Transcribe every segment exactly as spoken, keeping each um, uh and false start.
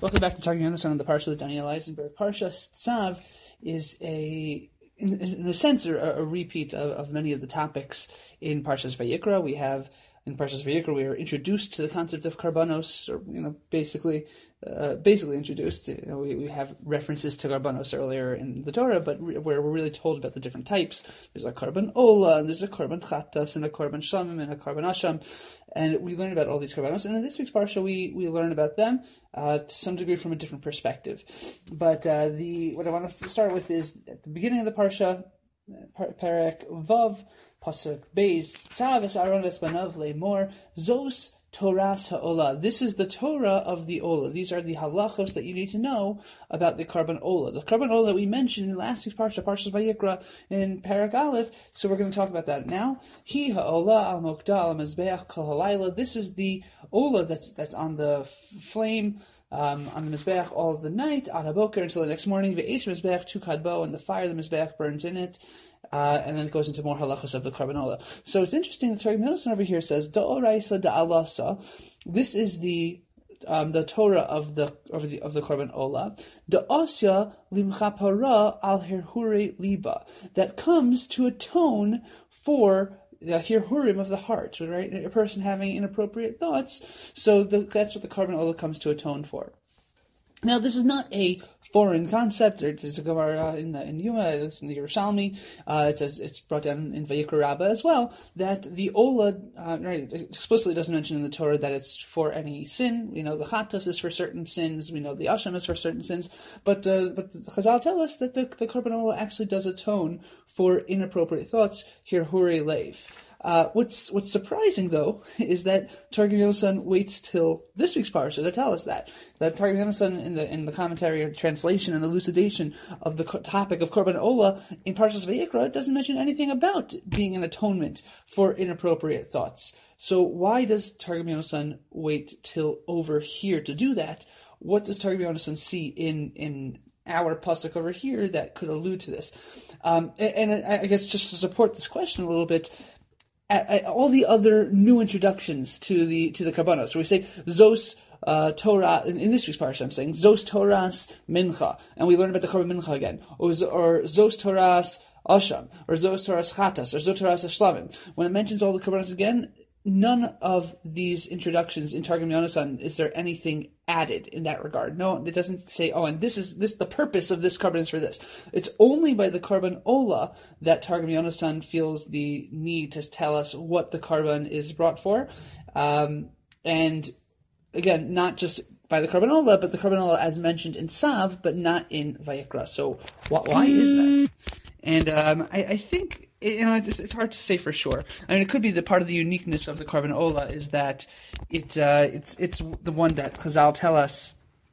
Welcome back to Talking Yonasan on the Parsha with Daniel Eisenberg. Parsha Tzav is a, in, in a sense, a, a repeat of, of many of the topics in Parshas Vayikra. We have in Parshas Vayikra we are introduced to the concept of karbanos, or you know, basically, uh, basically introduced. You know, we, we have references to karbanos earlier in the Torah, but re- where we're really told about the different types. There's a karban ola, and there's a karban chatas, and a karban shamim, and a karban asham, and we learn about all these karbanos. And in this week's parsha, we we learn about them uh, to some degree from a different perspective. But uh, the what I want to start with is at the beginning of the parsha, Perek Vav, Pasuk Beis, Tzav es Aaron v'Banav le'mor, Zos Toras ha'olah. This is the Torah of the Olah. These are the halachos that you need to know about the Karban Olah. The Karban Olah that we mentioned in last week's parsha, Parshas Vayikra, in Perek Aleph, so we're going to talk about that now. Hi ha'olah al mokda al mizbeach kol halayla. This is the Olah that's that's on the flame, Um, on the Mizbeach all of the night, on Haboker until the next morning, Ve'esh Mizbeach tu kadbo, and the fire of the Mizbeach burns in it, uh, and then it goes into more halachos of the Karban Olah. So it's interesting that Targum Yonasan over here says, Da'oraisa da'alasa, this is the um, the Torah of the of the of the Karban Olah, Da'osya limchapara al herhure liba, that comes to atone for the hirhurim of the heart, right? A person having inappropriate thoughts. So the, that's what the Karban Olah comes to atone for. Now, this is not a foreign concept. There's a Gemara in in Yuma, it's in the Yerushalmi. Uh, it says it's brought down in Vayikra Rabbah as well that the Olah, uh, right, explicitly doesn't mention in the Torah that it's for any sin. We know the Chatas is for certain sins. We know the Asham is for certain sins. But uh, but the Chazal tell us that the the Karban Olah actually does atone for inappropriate thoughts. Hirhure leiv. Uh, what's what's surprising though is that Targum Yonasan waits till this week's parsha to tell us that that Targum Yonasan in the in the commentary or translation and elucidation of the topic of Korban Olah in Parshas Vayikra doesn't mention anything about being an atonement for inappropriate thoughts. So why does Targum Yonasan wait till over here to do that? What does Targum Yonasan see in in our pasuk over here that could allude to this? Um, and, and I guess just to support this question a little bit, At, at all the other new introductions to the to the karbanos, where we say Zos uh, Torah in, in this week's parsha, I'm saying Zos Torahs Mincha, and we learn about the Korban Mincha again, or, or Zos Torahs Asham, or Zos Torahs Chatas, or Zos Torahs Ashlamim. When it mentions all the karbanos again, none of these introductions in Targum Yonasan is there anything added in that regard. No, it doesn't say, oh, and this is this the purpose of this karban is for this. It's only by the Karban Olah that Targum Yonasan feels the need to tell us what the karban is brought for. Um, and again, not just by the Karban Olah, but the Karban Olah as mentioned in Tzav, but not in Vayikra. So wh- why is that? And um, I, I think, you know, it's, it's hard to say for sure. I mean, it could be the part of the uniqueness of the Karban Olah is that it uh, it's it's the one that Chazal tell us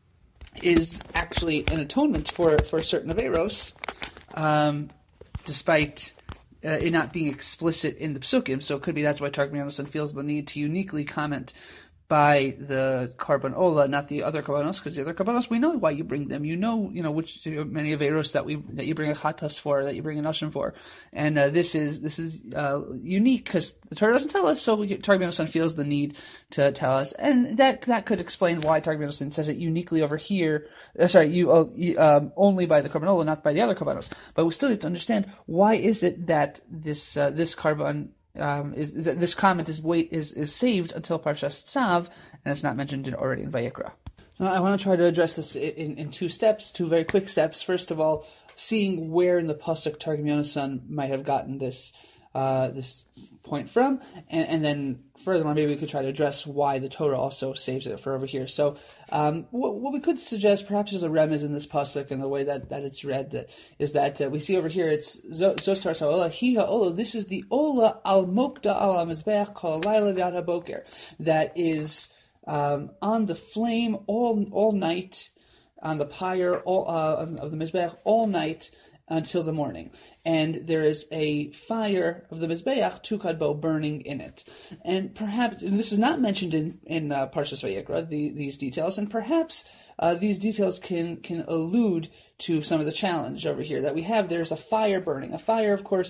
is actually an atonement for, for certain Averos, um, despite uh, it not being explicit in the Psukim. So it could be that's why Targum Yonasan feels the need to uniquely comment by the Karban Olah, not the other Karbanos, because the other Karbanos, we know why you bring them. You know, you know which you know, many Averos that we that you bring a Chatas for, that you bring an Asham for, and uh, this is this is uh, unique because the Torah doesn't tell us. So Targum Yonasan feels the need to tell us, and that that could explain why Targum Yonasan says it uniquely over here. Uh, sorry, you, uh, you um, only by the Karban Olah, not by the other Karbanos. But we still have to understand why is it that this uh, this Karban Um, is, is that this comment is wait is, is saved until Parshas Tzav, and it's not mentioned in, already in Vayikra. Now, I want to try to address this in, in two steps, two very quick steps. First of all, seeing where in the pasuk Targum Yonasan might have gotten this uh, this point from, and, and then furthermore, maybe we could try to address why the Torah also saves it for over here. So, um, what, what we could suggest, perhaps as a remez in this pasuk and the way that, that it's read, that, is that uh, we see over here it's Zos Toras ha'olah, hi ha'olah. This is the Olah al mokda al mizbeach kol halayla v'ad haboker, that is um, on the flame all all night, on the pyre all, uh, of, of the mizbeach all night until the morning, and there is a fire of the Mizbeach, tu kadbo, burning in it. And perhaps, and this is not mentioned in, in uh, Parshas Vayikra, the, these details, and perhaps uh, these details can, can allude to some of the challenge over here that we have. There's a fire burning. A fire, of course,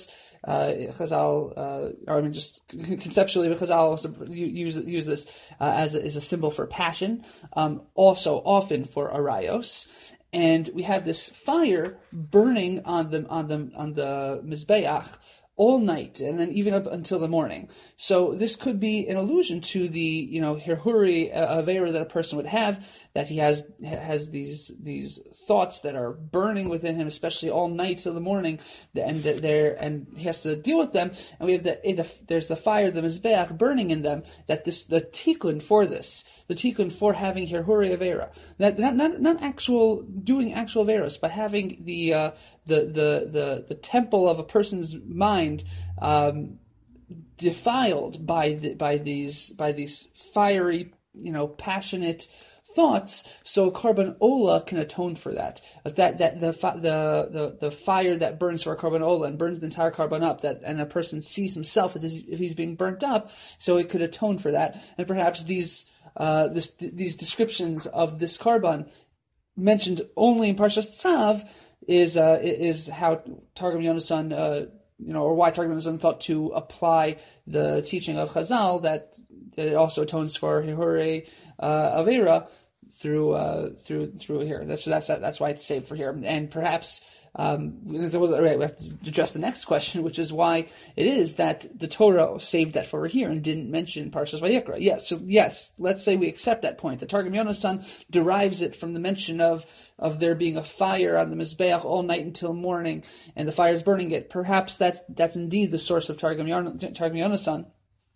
uh, Chazal, uh, or I mean, just conceptually, Chazal also use use this uh, as a, as a symbol for passion, um, also often for arayos. And we have this fire burning on the on the on the mizbeach all night, and then even up until the morning. So this could be an allusion to the, you know, hirhuri uh, avera that a person would have, that he has has these these thoughts that are burning within him, especially all night till the morning, and there and he has to deal with them. And we have the, the there's the fire, the mizbeach burning in them. That this the tikkun for this, the tikkun for having hirhuri avera, that not not not actual doing actual averos, but having the uh, the the the the temple of a person's mind um, defiled by the, by these by these fiery, you know, passionate thoughts. So Korban Ola can atone for that. That that the the the, the fire that burns for a Korban Ola and burns the entire Korban up. That and a person sees himself as if he's being burnt up. So it could atone for that. And perhaps these uh, this these descriptions of this Korban mentioned only in Parshas Tzav is uh, is how Targum Yonasan, uh, you know, or why Targum Yonasan thought to apply the teaching of Chazal that, that it also atones for Hirhurei uh, Avera through uh, through through here. That's that's that's why it's saved for here. And perhaps um, we have to address the next question, which is why it is that the Torah saved that for here and didn't mention Parshas Vayikra. Yes, so yes, let's say we accept that point. The Targum Yonasan derives it from the mention of of there being a fire on the Mizbeach all night until morning, and the fire is burning it. Perhaps that's that's indeed the source of Targum Yonasan.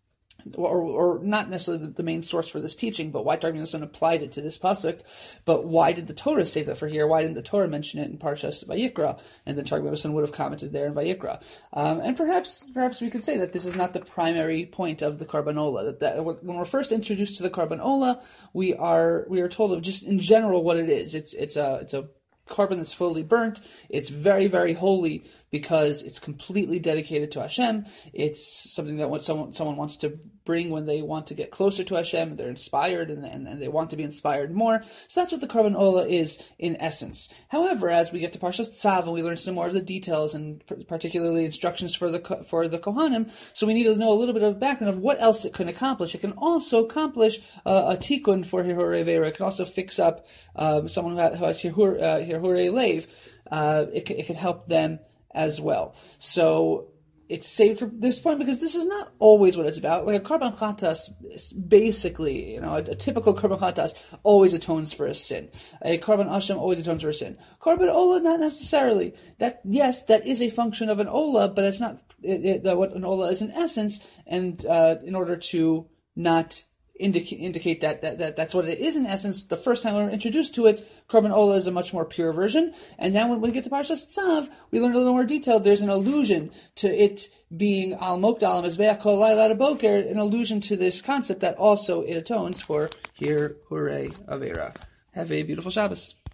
Or, or not necessarily the, the main source for this teaching, but why Targum Yonasan applied it to this pasuk. But why did the Torah save that for here? Why didn't the Torah mention it in Parshas Vayikra? And then Targum Yonasan would have commented there in Vayikra. Um, and perhaps, perhaps we could say that this is not the primary point of the Korban Ola. That, that when we're first introduced to the Korban Ola, we are we are told of just in general what it is. It's it's a it's a Korban that's fully burnt. It's very, very holy because it's completely dedicated to Hashem. It's something that what someone someone wants to bring when they want to get closer to Hashem. They're inspired and, and, and they want to be inspired more. So that's what the Korban Ola is in essence. However, as we get to Parshas Tzav and we learn some more of the details and particularly instructions for the for the Kohanim, so we need to know a little bit of background of what else it can accomplish. It can also accomplish uh, a tikkun for Hirhurei Avera. It can also fix up um, someone who has, who has Hirhur, uh, Hirhurei Leiv. Uh, it, it can help them as well. So it's saved for this point because this is not always what it's about. Like a Korban Chatas, basically, you know, a, a typical Korban Chatas always atones for a sin. A Korban Asham always atones for a sin. Korban Ola, not necessarily. That yes, that is a function of an Ola, but that's not it, it, what an Ola is in essence. And uh, in order to not Indicate, indicate that, that, that that's what it is in essence. The first time we were introduced to it, Korban Ola is a much more pure version. And now when we get to Parshas Tzav, we learn a little more detail. There's an allusion to it being Al Mokdal Al Mizbeach Kol Laila Boker, an allusion to this concept that also it atones for Hirhurei Avera. Have a beautiful Shabbos.